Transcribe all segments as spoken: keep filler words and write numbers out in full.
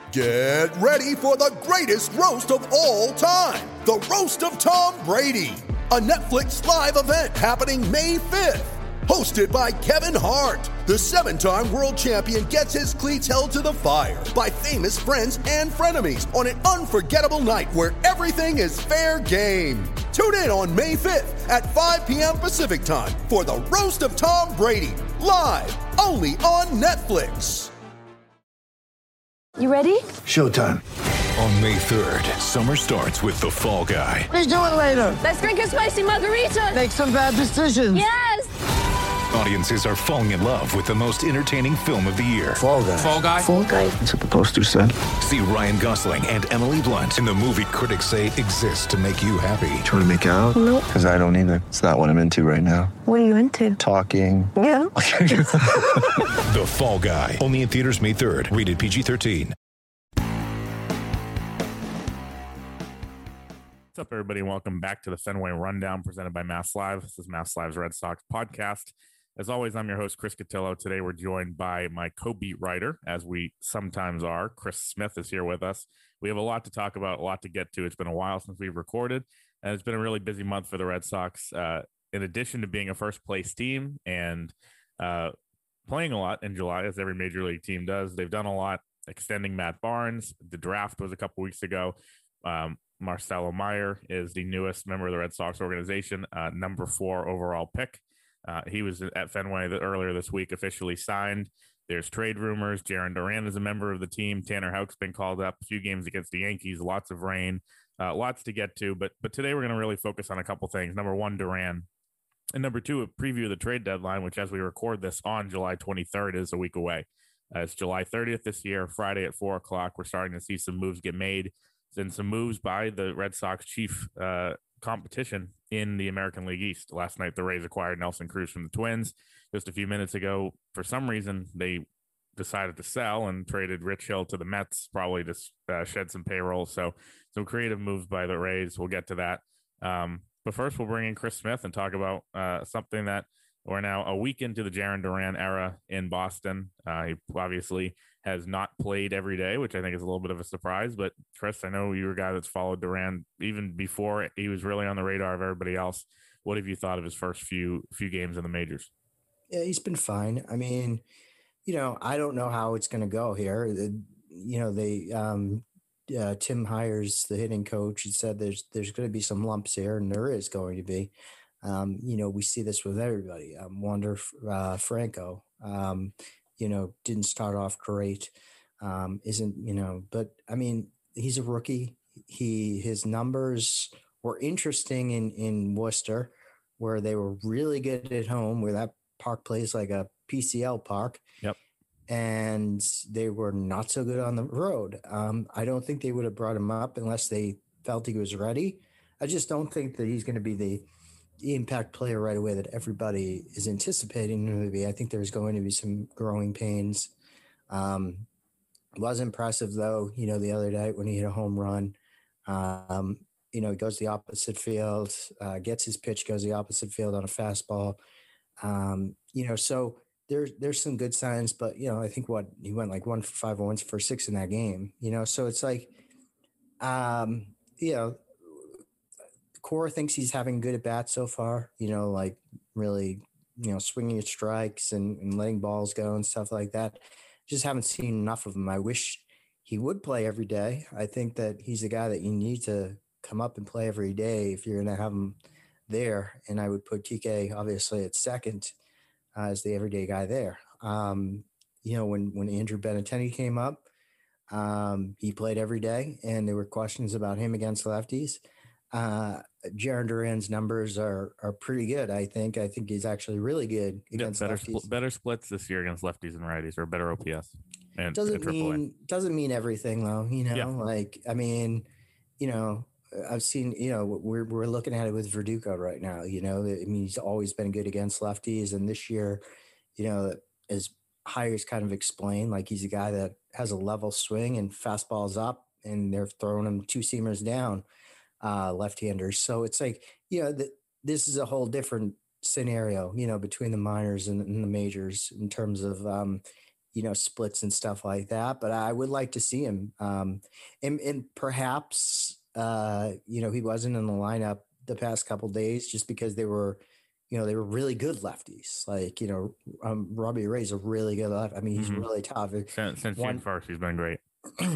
Get ready for the greatest roast of all time, the Roast of Tom Brady, a Netflix live event happening May fifth. Hosted by Kevin Hart, the seven-time world champion gets his cleats held to the fire by famous friends and frenemies on an unforgettable night where everything is fair game. Tune in on May fifth at five p.m. Pacific time for the Roast of Tom Brady, live only on Netflix. You ready? Showtime. On May third, summer starts with The Fall Guy. Let's do it later. Let's drink a spicy margarita. Make some bad decisions. Yes! Audiences are falling in love with the most entertaining film of the year. Fall Guy. Fall Guy? Fall Guy. That's what the poster said. See Ryan Gosling and Emily Blunt in the movie critics say exists to make you happy. Trying to make it out? Nope. Because I don't either. It's not what I'm into right now. What are you into? Talking. Yeah. The Fall Guy. Only in theaters May third. Rated P G thirteen. What's up, everybody? Welcome back to the Fenway Rundown presented by Mass Live. This is Mass Live's Red Sox podcast. As always, I'm your host, Chris Cotillo. Today, we're joined by my co-beat writer, as we sometimes are. Chris Smith is here with us. We have a lot to talk about, a lot to get to. It's been a while since we've recorded, and it's been a really busy month for the Red Sox. Uh, in addition to being a first-place team and uh, playing a lot in July, as every major league team does, they've done a lot, extending Matt Barnes. The draft was a couple weeks ago. Um, Marcelo Meyer is the newest member of the Red Sox organization, uh, number four overall pick. Uh, he was at Fenway the, earlier this week, officially signed. There's trade rumors. Jarren Duran is a member of the team. Tanner Houck's been called up. A few games against the Yankees, lots of rain, uh, lots to get to. But but today we're going to really focus on a couple things. Number one, Duran. And number two, a preview of the trade deadline, which as we record this on July twenty-third is a week away. Uh, it's July thirtieth this year, Friday at four o'clock. We're starting to see some moves get made. And some moves by the Red Sox chief uh, competition in the American League East. Last night, the Rays acquired Nelson Cruz from the Twins. Just a few minutes ago, for some reason, they decided to sell and traded Rich Hill to the Mets, probably to uh, shed some payroll. So some creative moves by the Rays. We'll get to that. Um, but first, we'll bring in Chris Smith and talk about uh, something that we're now a week into the Jarren Duran era in Boston. Uh, he obviously has not played every day, which I think is a little bit of a surprise. But Chris, I know you were a guy that's followed Duran even before he was really on the radar of everybody else. What have you thought of his first few few games in the majors? Yeah, he's been fine. I mean, you know, I don't know how it's going to go here. The, you know, they um, uh, Tim Hires, the hitting coach, he said there's there's going to be some lumps here, and there is going to be. Um, you know, we see this with everybody. Um, Wander uh, Franco, um, you know, didn't start off great. Um, isn't, you know, but I mean, he's a rookie. He, his numbers were interesting in, in Worcester, where they were really good at home, where that park plays like a P C L park. Yep. And they were not so good on the road. Um, I don't think they would have brought him up unless they felt he was ready. I just don't think that he's going to be the, the impact player right away that everybody is anticipating him to be. I think there's going to be some growing pains. Um, was impressive though, you know, the other night when he hit a home run, um, you know, he goes the opposite field, uh, gets his pitch, goes the opposite field on a fastball. Um, you know, so there's, there's some good signs, but you know, I think what he went like one for five, one for six in that game, you know, so it's like, um, you know, Cora thinks he's having good at bats so far, you know, like really, you know, swinging at strikes and, and letting balls go and stuff like that. Just haven't seen enough of him. I wish he would play every day. I think that he's a guy that you need to come up and play every day if you're going to have him there. And I would put T K obviously at second uh, as the everyday guy there. Um, you know, when, when Andrew Benintendi came up, um, he played every day and there were questions about him against lefties. Uh, Jarren Duran's numbers are are pretty good. I think. I think he's actually really good against yeah, better lefties. Spl- better splits this year against lefties and righties, or better O P S. And doesn't mean doesn't mean everything though. You know, yeah. like I mean, you know, I've seen. You know, we're we're looking at it with Verdugo right now. You know, I mean, he's always been good against lefties, and this year, you know, as Hires kind of explained, like he's a guy that has a level swing and fastballs up, and they're throwing him two seamers down. Uh, left-handers. So it's like, you know, the, this is a whole different scenario, you know, between the minors and, and the majors in terms of, um, you know, splits and stuff like that. But I would like to see him. Um, and, and perhaps, uh, you know, he wasn't in the lineup the past couple days just because they were, you know, they were really good lefties. Like, you know, um, Robbie Ray's a really good left. I mean, he's mm-hmm. really tough. Since, since One, June first, he's been great.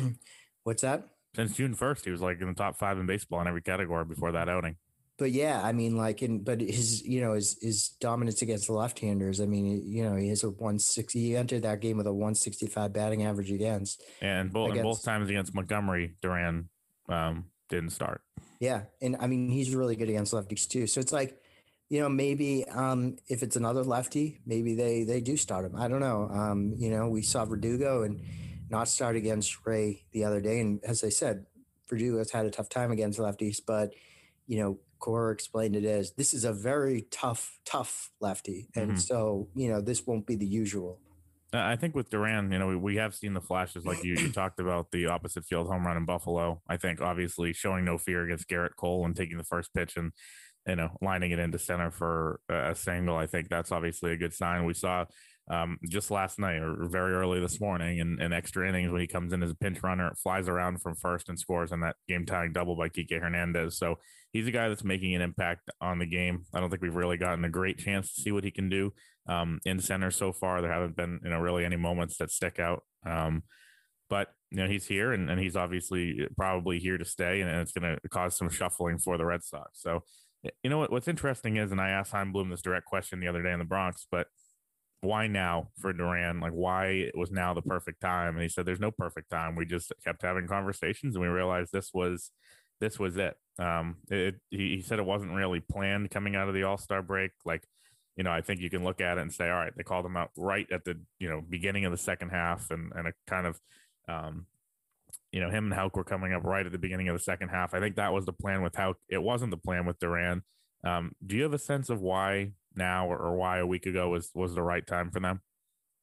What's that? Since June first, he was like in the top five in baseball in every category before that outing. But yeah, I mean, like, in but his, you know, his his dominance against the left-handers. I mean, you know, he has a one sixty. He entered that game with a one sixty-five batting average against. And both against, and both times against Montgomery, Duran um, didn't start. Yeah, and I mean, he's really good against lefties too. So it's like, you know, maybe um, if it's another lefty, maybe they they do start him. I don't know. Um, you know, we saw Verdugo and not start against Ray the other day, and as I said, Verdugo's had a tough time against lefties, but you know, Cora explained it as this is a very tough, tough lefty, and mm-hmm. so you know this won't be the usual. I think with Duran, you know, we, we have seen the flashes like you, you talked about the opposite field home run in Buffalo. I think obviously showing no fear against Garrett Cole and taking the first pitch and, you know, lining it into center for a single. I think that's obviously a good sign. We saw um, just last night or very early this morning in, in extra innings when he comes in as a pinch runner, flies around from first and scores on that game tying double by Kike Hernandez. So he's a guy that's making an impact on the game. I don't think we've really gotten a great chance to see what he can do um, in center so far. There haven't been, you know, really any moments that stick out. Um, but, you know, he's here and, and he's obviously probably here to stay, and it's going to cause some shuffling for the Red Sox. So, you know what, what's interesting is, and I asked Chaim Bloom this direct question the other day in the Bronx, but why now for Duran? Like, why it was now the perfect time? And he said, there's no perfect time. We just kept having conversations and we realized this was, this was it. Um, it, he, he said it wasn't really planned coming out of the All-Star break. Like, you know, I think you can look at it and say, all right, they called him out right at the, you know, beginning of the second half, and, and a kind of, um, you know, him and Houck were coming up right at the beginning of the second half. I think that was the plan with Houck. It wasn't the plan with Duran. Um, do you have a sense of why now or, or why a week ago was, was the right time for them?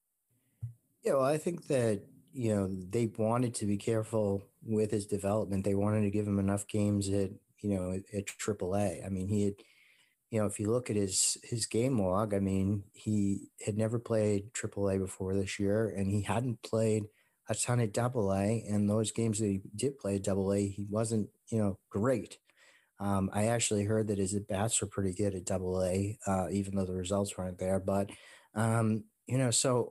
Yeah, well, I think that, you know, they wanted to be careful with his development. They wanted to give him enough games at, you know, at, at triple A. I mean, he had, you know, if you look at his, his game log, I mean, he had never played triple A before this year, and he hadn't played a ton at double A, and those games that he did play at double A, he wasn't, you know, great. Um, I actually heard that his at-bats were pretty good at double A, uh, even though the results weren't there. But, um, you know, so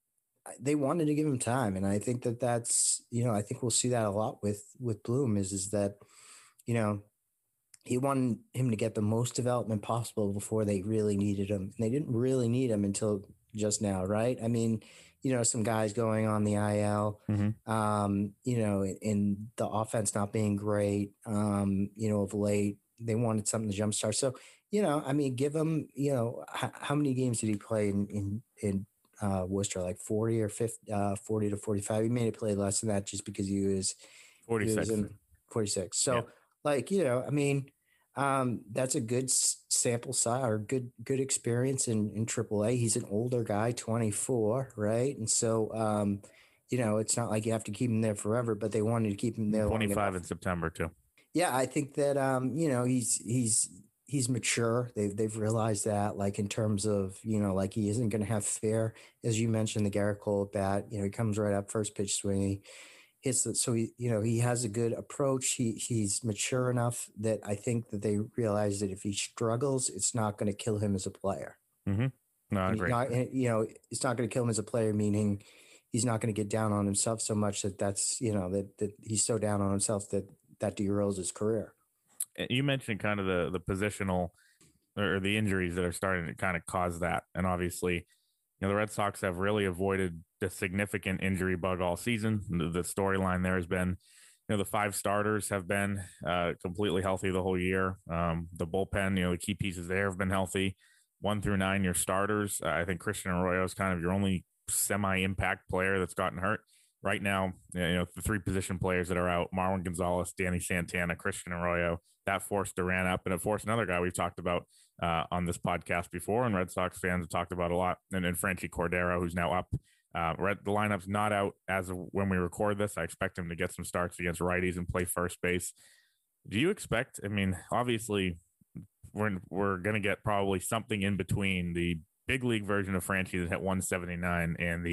they wanted to give him time. And I think that that's, you know, I think we'll see that a lot with, with Bloom is, is that, you know, he wanted him to get the most development possible before they really needed him. And they didn't really need him until just now, right? I mean, you know, some guys going on the I L, mm-hmm. um, you know, in the offense not being great, um, you know, of late, they wanted something to jumpstart. So, you know, I mean, give him, you know, h- how many games did he play in, in, in uh, Worcester? Like forty or fifty, uh, forty to forty-five. He may have played less than that just because he was forty-six. He was in forty-six. So, yeah. like, you know, I mean, Um, that's a good s- sample size or good good experience in, in triple A. He's an older guy, twenty-four, right? And so, um, you know, it's not like you have to keep him there forever, but they wanted to keep him there. twenty-five in September too. Yeah, I think that um, you know, he's he's he's mature. They've they've realized that, like in terms of, you know, like he isn't going to have fear, as you mentioned, the Garrett Cole at bat. You know, he comes right up, first pitch swing. Hits it, so he, you know, he has a good approach. He he's mature enough that I think that they realize that if he struggles, it's not going to kill him as a player. Mm-hmm. No, I agree. Not, you know, it's not going to kill him as a player, meaning he's not going to get down on himself so much that that's, you know, that that he's so down on himself that that derails his career. You mentioned kind of the the positional or the injuries that are starting to kind of cause that, and obviously, you know, the Red Sox have really avoided the significant injury bug all season. The, the storyline there has been, you know, the five starters have been uh, completely healthy the whole year. Um, the bullpen, you know, the key pieces there have been healthy. One through nine, your starters. Uh, I think Christian Arroyo is kind of your only semi-impact player that's gotten hurt. Right now, you know, the three position players that are out, Marwin Gonzalez, Danny Santana, Christian Arroyo, that forced Duran up, and it forced another guy we've talked about uh, on this podcast before, and Red Sox fans have talked about a lot, and then Franchy Cordero, who's now up. Uh, Red, the lineup's not out as of when we record this. I expect him to get some starts against righties and play first base. Do you expect, I mean, obviously, we're, we're going to get probably something in between the big league version of Franchy that hit one seventy-nine and the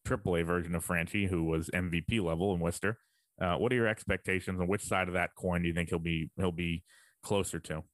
triple A version of Franchi, who was M V P level in Worcester. Uh, what are your expectations, and which side of that coin do you think he'll be he'll be closer to?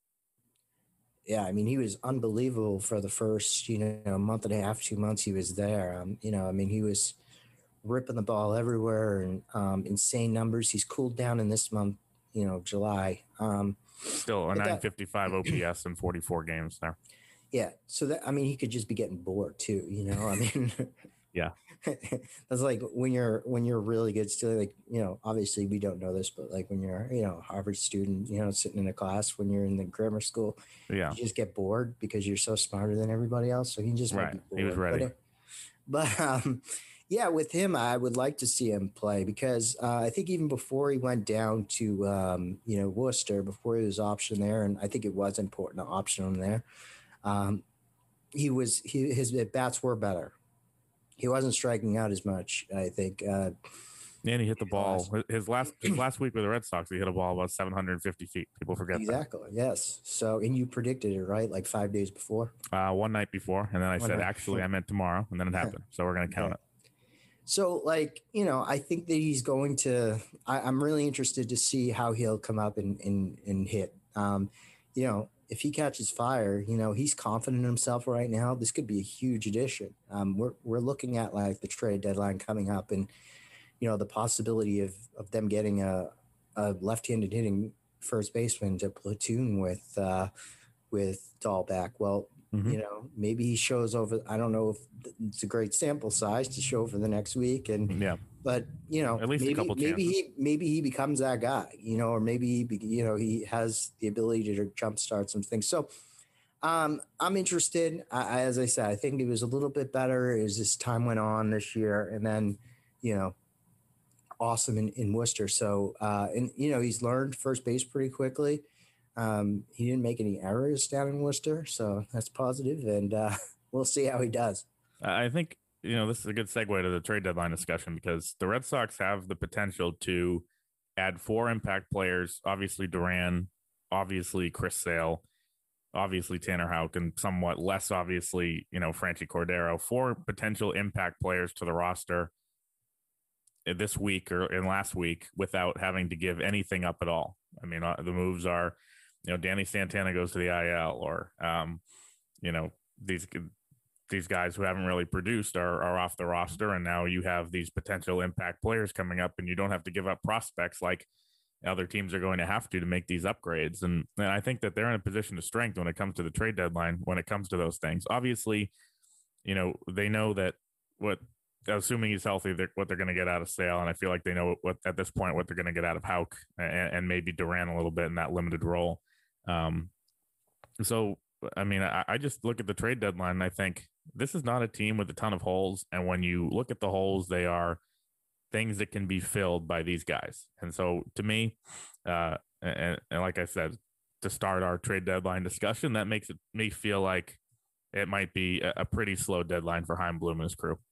Yeah, I mean, he was unbelievable for the first, you know, month and a half, two months he was there. Um, you know, I mean, he was ripping the ball everywhere and um, insane numbers. He's cooled down in this month, you know, July. Um, Still a nine fifty-five O P S in forty-four games there. Yeah, so that I mean, he could just be getting bored too. You know, I mean, yeah, that's like when you're when you're really good still. Like, you know, obviously we don't know this, but like when you're, you know, a Harvard student, you know, sitting in a class when you're in the grammar school, yeah, you just get bored because you're so smarter than everybody else. So he just might right. be bored. He was ready, but, but um, yeah, with him, I would like to see him play because uh, I think even before he went down to um, you know, Worcester, before he was option there, and I think it was important to option him there. Um, he was he his bats were better. He wasn't striking out as much, I think. Uh, and he hit the ball. His last his last week with the Red Sox, he hit a ball about seven hundred fifty feet. People forget exactly. that. Yes. So, and you predicted it, right? Like five days before. Uh, one night before, and then I one said, night. actually, I meant tomorrow, and then it happened. So we're gonna count okay. it. So, like, you know, I think that he's going to. I, I'm really interested to see how he'll come up and and, and hit. Um, you know. If he catches fire, you know, he's confident in himself right now. This could be a huge addition. Um, we're we're looking at like the trade deadline coming up, and you know the possibility of of them getting a, a left-handed hitting first baseman to platoon with uh, with Dahlback. Well, mm-hmm. you know, maybe he shows over. I don't know if it's a great sample size to show for the next week, and yeah. But you know, at least maybe, a couple maybe chances. he maybe he becomes that guy, you know, or maybe he, you know he has the ability to jumpstart some things. So um, I'm interested. I, as I said, I think it was a little bit better as this time went on this year, and then you know, awesome in, in Worcester. So uh, and you know he's learned first base pretty quickly. Um, he didn't make any errors down in Worcester, so that's positive, and uh, we'll see how he does. I think. You know, this is a good segue to the trade deadline discussion because the Red Sox have the potential to add four impact players. Obviously, Duran, obviously Chris Sale, obviously Tanner Houck, and somewhat less obviously, you know, Franchi Cordero. Four potential impact players to the roster this week or in last week without having to give anything up at all. I mean, uh, the moves are, you know, Danny Santana goes to the I L, or, um, you know, these. These guys who haven't really produced are, are off the roster, and now you have these potential impact players coming up, and you don't have to give up prospects like other teams are going to have to to make these upgrades. And, and I think that they're in a position of strength when it comes to the trade deadline, when it comes to those things. Obviously, you know, they know that what, assuming he's healthy, they're, what they're going to get out of Sale, and I feel like they know what at this point what they're going to get out of Houck and, and maybe Duran a little bit in that limited role. Um, so, I mean, I, I just look at the trade deadline and I think, this is not a team with a ton of holes. And when you look at the holes, they are things that can be filled by these guys. And so to me, uh, and, and like I said, to start our trade deadline discussion, that makes it me feel like it might be a, a pretty slow deadline for Chaim Bloom and his crew.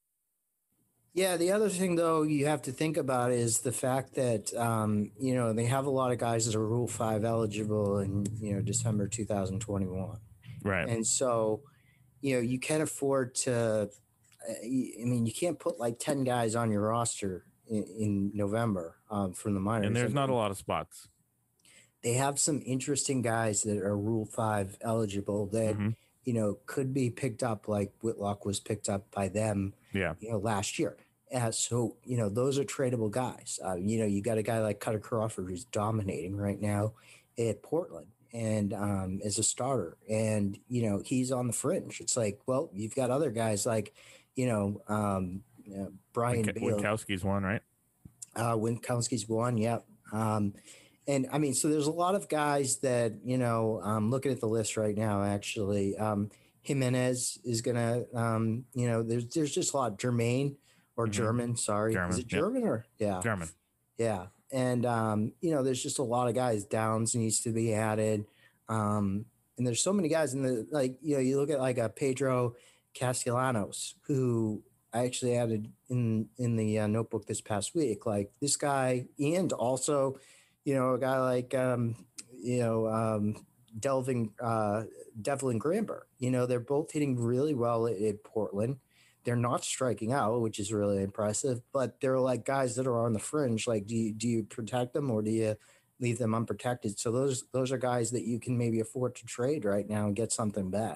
Yeah. The other thing, though, you have to think about is the fact that, um, you know, they have a lot of guys that are Rule five eligible in, you know, December two thousand twenty-one. Right. And so, you know, you can't afford to, I mean, you can't put like ten guys on your roster in, in November um, from the minors. And there's I mean, not a lot of spots. They have some interesting guys that are Rule five eligible that, mm-hmm. you know, could be picked up like Whitlock was picked up by them, yeah. you know, last year. Uh, so, you know, those are tradable guys. Uh, you know, you got a guy like Cutter Crawford who's dominating right now at Portland. And um, as a starter, and you know he's on the fringe. It's like, well, you've got other guys like, you know, um, you know Brian Wink- Bale. Winkowski's one, right? Uh, Winkowski's one, yep. Um, and I mean, so there's a lot of guys that you know. Um, looking at the list right now, actually, um, Jimenez is gonna, um, you know, there's there's just a lot. Jermaine or mm-hmm. German, sorry, German. Is it German yep. or yeah, German, yeah. And, um, you know, there's just a lot of guys. Downs needs to be added. Um, and there's so many guys in the, like, you know, you look at like a Pedro Castellanos, who I actually added in, in the uh, notebook this past week, like this guy, and also, you know, a guy like, um, you know, um, Delvin, uh, Devlin Gramber, you know, they're both hitting really well at, at Portland. they're not striking out, which is really impressive, but they're like guys that are on the fringe. Like, do you, do you protect them or do you leave them unprotected? So those, those are guys that you can maybe afford to trade right now and get something back.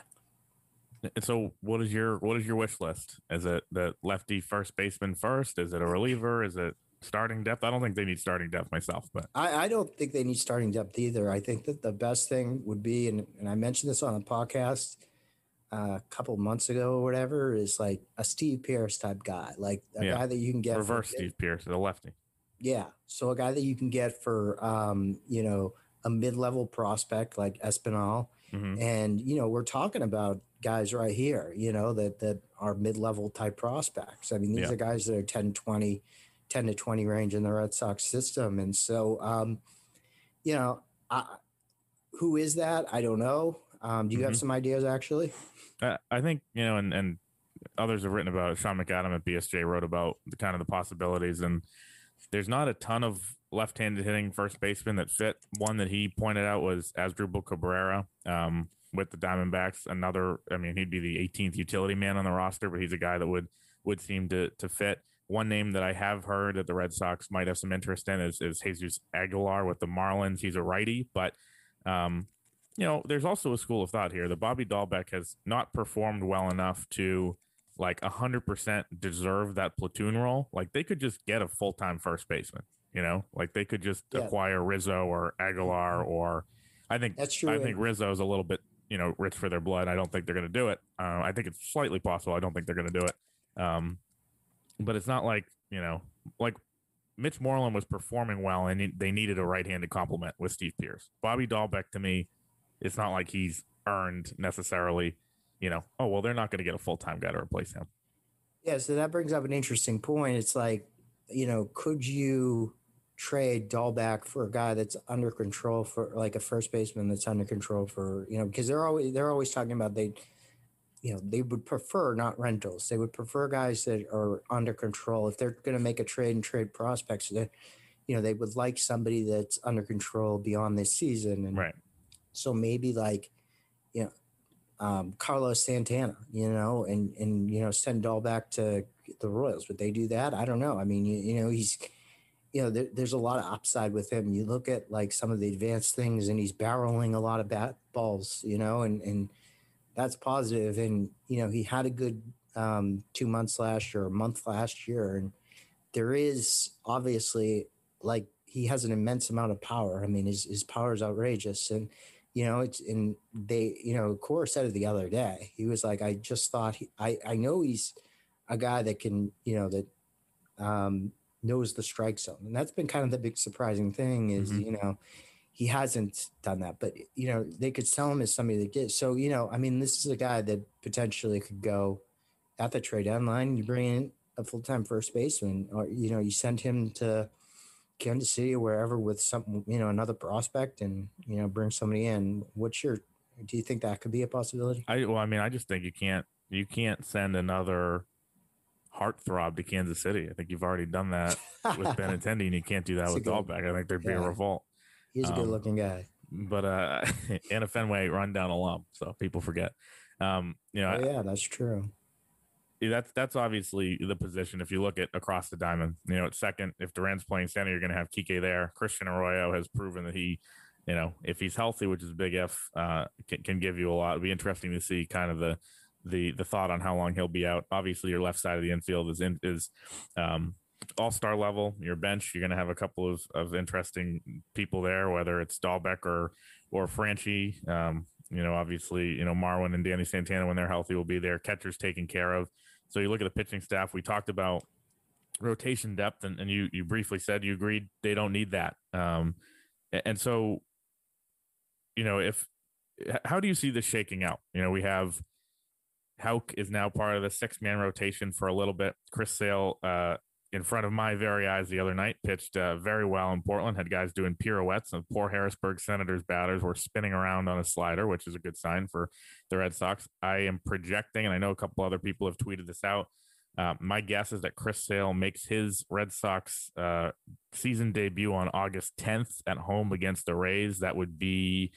So what is your, what is your wish list? Is it the lefty first baseman first? Is it a reliever? Is it starting depth? I don't think they need starting depth myself, but I, I don't think they need starting depth either. I think that the best thing would be, and, and I mentioned this on a podcast uh, a couple months ago or whatever, is like a Steve Pearce type guy, like a yeah. guy that you can get reverse for, Steve Pearce, the lefty. Yeah. So a guy that you can get for, um, you know, a mid-level prospect like Espinal. Mm-hmm. And, you know, we're talking about guys right here, you know, that, that are mid-level type prospects. I mean, these yeah. are guys that are ten, twenty, ten to twenty range in the Red Sox system. And so, um, you know, I, who is that? I don't know. Um, do you mm-hmm. have some ideas actually? Uh, I think, you know, and, and others have written about it. Sean McAdam at B S J wrote about the kind of the possibilities, and there's not a ton of left-handed hitting first baseman that fit. One that he pointed out was Asdrubal Cabrera um, with the Diamondbacks. Another, I mean, he'd be the eighteenth utility man on the roster, but he's a guy that would would seem to to fit. One name that I have heard that the Red Sox might have some interest in is, is Jesus Aguilar with the Marlins. He's a righty, but, um, you know, there's also a school of thought here that Bobby Dahlbeck has not performed well enough to, like, one hundred percent deserve that platoon role. Like, they could just get a full-time first baseman, you know? Like, they could just yeah. acquire Rizzo or Aguilar, or I think That's true. I think Rizzo is a little bit, you know, rich for their blood. I don't think they're going to do it. Uh, I think it's slightly possible. I don't think they're going to do it. Um, But it's not like, you know, like Mitch Moreland was performing well and they needed a right-handed complement with Steve Pearce. Bobby Dahlbeck, to me, it's not like he's earned necessarily, you know, oh, well, they're not going to get a full-time guy to replace him. Yeah, so that brings up an interesting point. It's like, you know, could you trade Dahlbeck for a guy that's under control, for like a first baseman that's under control for, you know, because they're always, they're always talking about they – you know, they would prefer not rentals. They would prefer guys that are under control. If they're going to make a trade and trade prospects, that, you know, they would like somebody that's under control beyond this season. And right. So maybe like, you know, um, Carlos Santana, you know, and, and, you know, send Dahlbeck to the Royals. Would they do that? I don't know. I mean, you, you know, he's, you know, there, there's a lot of upside with him. You look at like some of the advanced things and he's barreling a lot of bat balls, you know, and, and, that's positive. And, you know, he had a good um, two months last year, a month last year. And there is obviously, like, he has an immense amount of power. I mean, his, his power is outrageous. And, you know, it's, and they, you know, Cora said it the other day. He was like, I just thought, he, I, I know he's a guy that can, you know, that um, knows the strike zone. And that's been kind of the big surprising thing is, mm-hmm. you know, he hasn't done that, but, you know, they could sell him as somebody that gets. So, you know, I mean, this is a guy that potentially could go at the trade deadline. You bring in a full-time first baseman, or, you know, you send him to Kansas City or wherever with some, you know, another prospect and, you know, bring somebody in. What's your, do you think that could be a possibility? I, well, I mean, I just think you can't, you can't send another heartthrob to Kansas City. I think you've already done that with Benintendi, and you can't do that That's with Dahlbeck. I think there'd be yeah. a revolt. He's a good looking um, guy, but uh, and a Fenway rundown alum, so people forget. Um, you know, oh, yeah, that's true. That's that's obviously the position. If you look at across the diamond, you know, at second, if Duran's playing center, you're going to have Kike there. Christian Arroyo has proven that he, you know, if he's healthy, which is a big if, uh, can, can give you a lot. It'd be interesting to see kind of the the the thought on how long he'll be out. Obviously, your left side of the infield is in, is. Um, all-star level. Your bench, you're going to have a couple of, of interesting people there, whether it's Dahlbeck or or Franchi. Um, you know, obviously, you know, Marwin and Danny Santana, when they're healthy, will be there. Catchers taken care of. So you look at the pitching staff. We talked about rotation depth, and, and you you briefly said you agreed they don't need that. Um, and so, you know, if how do you see this shaking out? You know, we have Houck is now part of the six-man rotation for a little bit. Chris Sale, uh, in front of my very eyes the other night, pitched uh, very well in Portland, had guys doing pirouettes, and poor Harrisburg Senators batters were spinning around on a slider, which is a good sign for the Red Sox. I am projecting, and I know a couple other people have tweeted this out, uh, my guess is that Chris Sale makes his Red Sox uh, season debut on August tenth at home against the Rays. That would be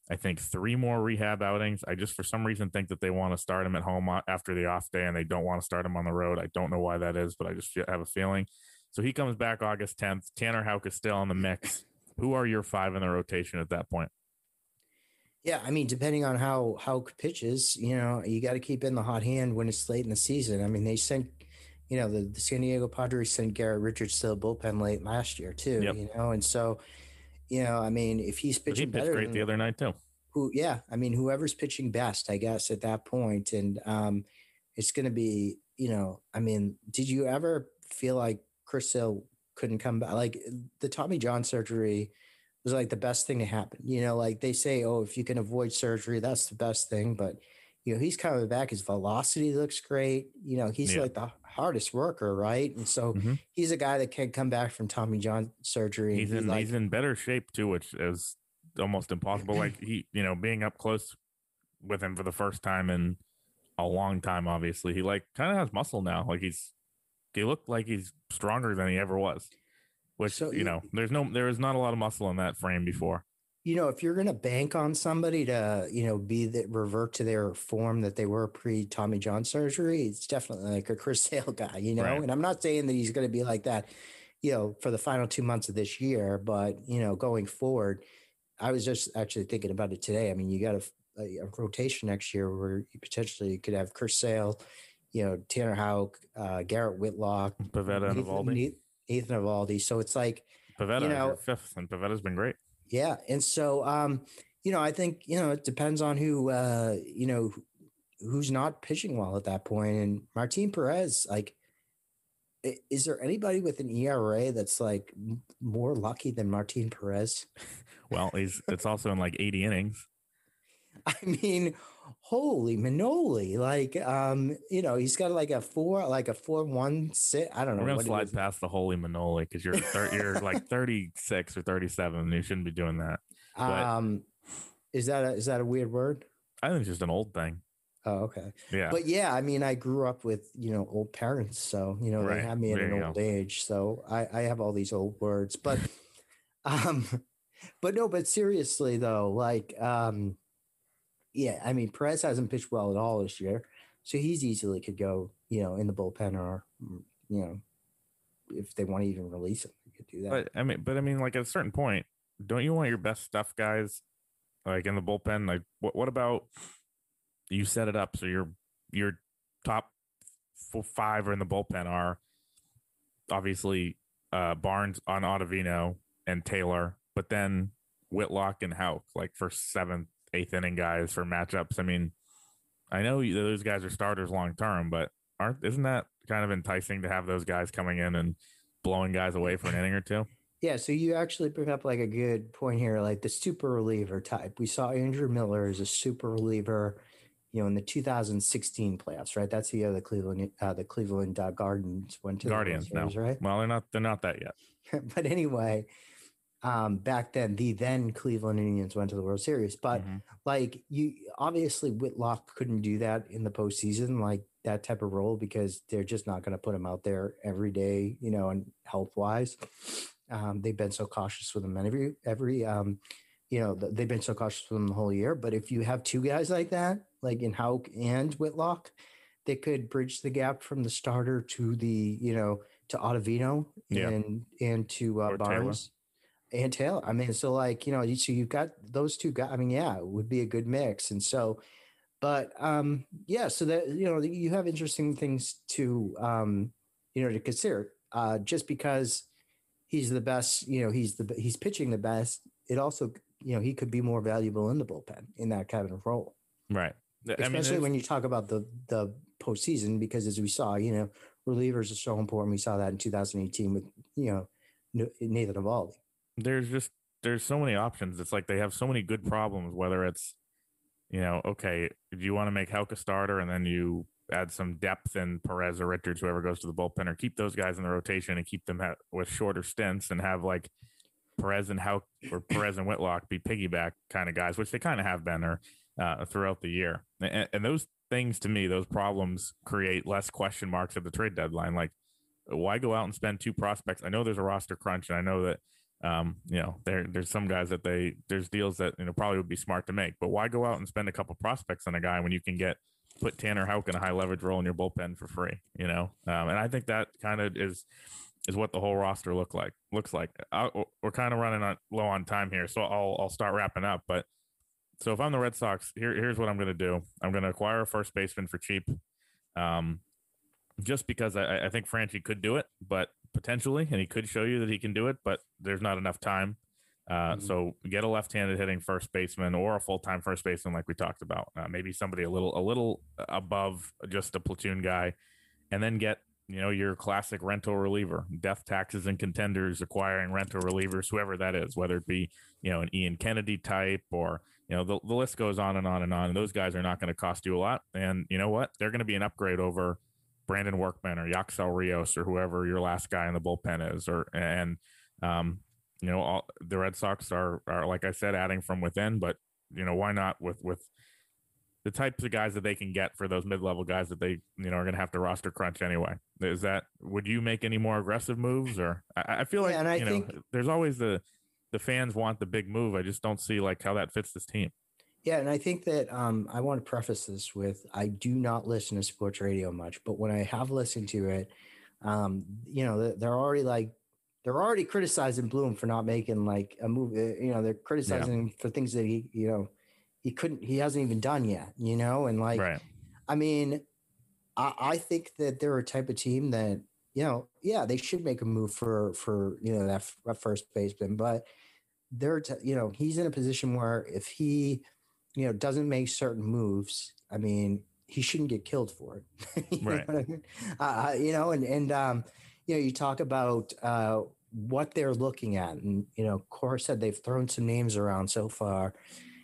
I think three more rehab outings. I just, for some reason, think that they want to start him at home after the off day and they don't want to start him on the road. I don't know why that is, but I just feel, have a feeling. So he comes back August tenth. Tanner Houck is still in the mix. Who are your five in the rotation at that point? Yeah, I mean, depending on how Houck pitches, you know, you got to keep in the hot hand when it's late in the season. I mean, they sent, you know, the, the San Diego Padres sent Garrett Richards to the bullpen late last year too, yep. you know, and so, you know, I mean, if he's pitching but he pitched better great than, the other night too. Who, yeah, I mean, whoever's pitching best, I guess, at that point, and um, it's going to be, you know, I mean, did you ever feel like Chris Sale couldn't come back? Like the Tommy John surgery was like the best thing to happen. You know, like they say, oh, if you can avoid surgery, that's the best thing. But, you know, he's coming back. His velocity looks great. You know, he's yeah. like the hardest worker, right? And so mm-hmm. he's a guy that can come back from Tommy John surgery. He's in, like, he's in better shape too, which is almost impossible. Like he, you know, being up close with him for the first time in a long time, obviously, he like kind of has muscle now. Like he's, he looked like he's stronger than he ever was. Which, so, you know, there's no, there is not a lot of muscle in that frame before. You know, if you're going to bank on somebody to, you know, be the revert to their form that they were pre Tommy John surgery, it's definitely like a Chris Sale guy, you know, right. And I'm not saying that he's going to be like that, you know, for the final two months of this year, but, you know, going forward, I was just actually thinking about it today. I mean, you got a, a, a rotation next year where you potentially could have Chris Sale, you know, Tanner Houck, uh, Garrett Whitlock, Pivetta and Eovaldi. Ethan Eovaldi. So it's like, Pivetta, you know, fifth, and Pivetta's been great. Yeah. And so, um, you know, I think, you know, it depends on who, uh, you know, who's not pitching well at that point. And Martin Perez, like, is there anybody with an E R A that's like more lucky than Martin Perez? Well, he's, it's also in like eighty innings. I mean, holy manoli. Like, um, you know, he's got like a four, like a four, one, six. I don't know. We're going to slide past the holy manoli because you're, thir- you're like thirty-six or thirty-seven. And you shouldn't be doing that. But um, is that a, is that a weird word? I think it's just an old thing. Oh, okay. Yeah. But yeah, I mean, I grew up with, you know, old parents. So, you know, right. They had me at there an old go. age. So I, I have all these old words, but, um, but no, but seriously though, like, um, yeah, I mean, Perez hasn't pitched well at all this year, so he's easily could go, you know, in the bullpen or, you know, if they want to even release him, they could do that. But I mean, but I mean, like at a certain point, don't you want your best stuff guys like in the bullpen? Like, what what about you set it up so your your top four, five are in the bullpen are obviously uh, Barnes on Ottavino and Taylor, but then Whitlock and Houck like for seventh. Eighth inning guys for matchups. I mean, I know those guys are starters long term, but aren't isn't that kind of enticing to have those guys coming in and blowing guys away for an inning or two? Yeah, so you actually bring up like a good point here, like the super reliever type. We saw Andrew Miller as a super reliever, you know, in the two thousand sixteen playoffs, right? That's the year the Cleveland, uh, the Cleveland uh, Gardens went to Guardians the World Series, now, right? Well, they're not, they're not that yet. But anyway. Um, back then, the then Cleveland Indians went to the World Series, but mm-hmm. like you, obviously Whitlock couldn't do that in the postseason, like that type of role, because they're just not going to put him out there every day, you know, and health wise, um, they've been so cautious with him every, every, um, you know, they've been so cautious with him the whole year. But if you have two guys like that, like in Houck and Whitlock, they could bridge the gap from the starter to the, you know, to Ottavino yeah. and, and to uh, Barnes. Taylor. And Taylor. I mean, so like, you know, so you've got those two guys. I mean, yeah, it would be a good mix. And so, but um, yeah, so that, you know, you have interesting things to, um, you know, to consider uh, just because he's the best, you know, he's the, he's pitching the best. It also, you know, he could be more valuable in the bullpen in that kind of role. Right. Especially I mean, when you talk about the, the postseason, because as we saw, you know, relievers are so important. We saw that in two thousand eighteen with, you know, Nathan Eovaldi. There's just there's so many options. It's like they have so many good problems, whether it's, you know, okay, do you want to make Houck a starter and then you add some depth in Perez or Richards, whoever goes to the bullpen, or keep those guys in the rotation and keep them at, with shorter stints and have like Perez and Houck or Perez and Whitlock be piggyback kind of guys, which they kind of have been or uh, throughout the year. And, and those things, to me, those problems create less question marks at the trade deadline. Like, why go out and spend two prospects? I know there's a roster crunch, and I know that Um, you know, there there's some guys that they there's deals that you know probably would be smart to make, but why go out and spend a couple prospects on a guy when you can get put Tanner Houck in a high leverage role in your bullpen for free? You know, um, and I think that kind of is is what the whole roster look like looks like. I, we're kind of running on low on time here, so I'll I'll start wrapping up. But so if I'm the Red Sox, here here's what I'm going to do. I'm going to acquire a first baseman for cheap, um, just because I, I think Franchy could do it, but potentially, and he could show you that he can do it, but there's not enough time. Uh, mm-hmm. So get a left-handed hitting first baseman or a full-time first baseman, like we talked about. Uh, maybe somebody a little a little above just a platoon guy, and then get. You know, your classic rental reliever, death taxes and contenders, acquiring rental relievers, whoever that is, whether it be, you know, an Ian Kennedy type or, you know, the, the list goes on and on and on. And those guys are not going to cost you a lot. And you know what? They're going to be an upgrade over Brandon Workman or Yaxel Rios or whoever your last guy in the bullpen is. Or, and, um, you know, all, the Red Sox are, are, like I said, adding from within, but, you know, why not with, with, the types of guys that they can get for those mid-level guys that they, you know, are going to have to roster crunch anyway. Is that, would you make any more aggressive moves? Or I, I feel like, yeah, and I you think, know, there's always the, the fans want the big move. I just don't see like how that fits this team. Yeah. And I think that um, I want to preface this with, I do not listen to sports radio much, but when I have listened to it, um, you know, they're already like, they're already criticizing Bloom for not making like a move. You know, they're criticizing yeah. him for things that he, you know, he couldn't, he hasn't even done yet, you know? And like, right. I mean, I, I think that they're a type of team that, you know, yeah, they should make a move for, for, you know, that, that first baseman, but they're, t- you know, he's in a position where if he, you know, doesn't make certain moves, I mean, he shouldn't get killed for it. you right. know what I mean? Uh, you know, and, and, um, you know, you talk about, uh, what they're looking at, and, you know, Cora said they've thrown some names around so far.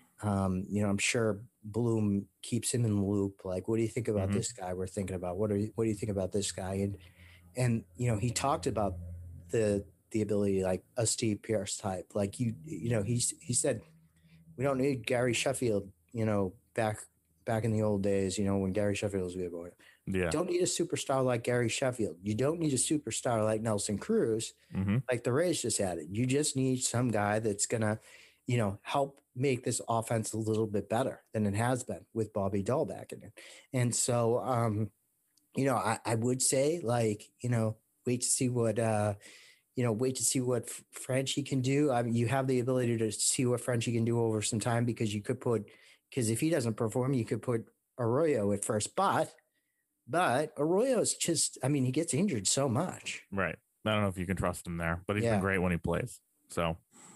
Um, you know, I'm sure Bloom keeps him in the loop. Like, what do you think about mm-hmm. this guy we're thinking about? What are you, what do you think about this guy? And, and, you know, he talked about the, the ability, like a Steve Pearce type, like you, you know, he's, he said, we don't need Gary Sheffield, you know, back, back in the old days, you know, when Gary Sheffield was a good boy. Yeah. You don't need a superstar like Gary Sheffield. You don't need a superstar like Nelson Cruz, mm-hmm. like the Rays just had it. You just need some guy that's going to, you know, help make this offense a little bit better than it has been with Bobby Dahl back in it. And so, um, you know, I, I would say, like, you know, wait to see what, uh, you know, wait to see what Franchy can do. I mean, you have the ability to see what Franchy can do over some time, because you could put, because if he doesn't perform, you could put Arroyo at first. But, but Arroyo is just, I mean, he gets injured so much. Right. I don't know if you can trust him there, but he's yeah. been great when he plays. So.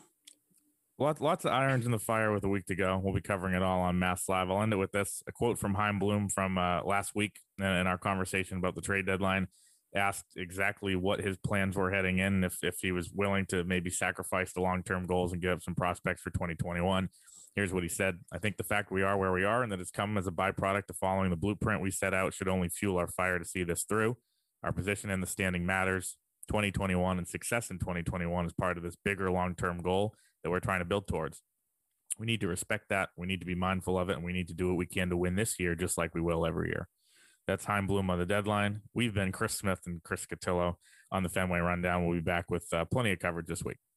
Lots, lots of irons in the fire with a week to go. We'll be covering it all on Mass Live. I'll end it with this. A quote from Chaim Bloom from uh, last week in our conversation about the trade deadline. Asked exactly what his plans were heading in, if, if he was willing to maybe sacrifice the long-term goals and give up some prospects for twenty twenty-one. Here's what he said. I think the fact we are where we are and that it's come as a byproduct of following the blueprint we set out should only fuel our fire to see this through. Our position in the standing matters. twenty twenty-one and success in twenty twenty-one is part of this bigger long-term goal that we're trying to build towards. We need to respect that. We need to be mindful of it, and we need to do what we can to win this year, just like we will every year. That's Chaim Bloom on the deadline. We've been Chris Smith and Chris Cotillo on the Fenway Rundown. We'll be back with uh, plenty of coverage this week.